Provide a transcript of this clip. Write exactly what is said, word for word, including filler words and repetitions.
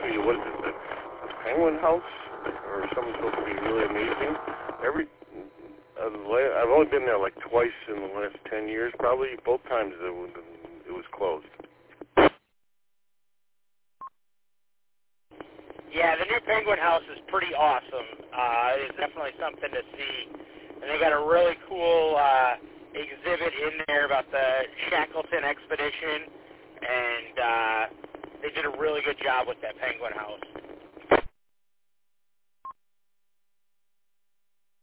you, what is it, the, the Penguin House, or something supposed to be really amazing. Every, uh, I've only been there like twice in the last ten years, probably. Both times it was, it was closed. Yeah, the new Penguin House is pretty awesome. Uh, it's definitely something to see. And they got a really cool uh, exhibit in there about the Shackleton expedition, and uh, they did a really good job with that Penguin House.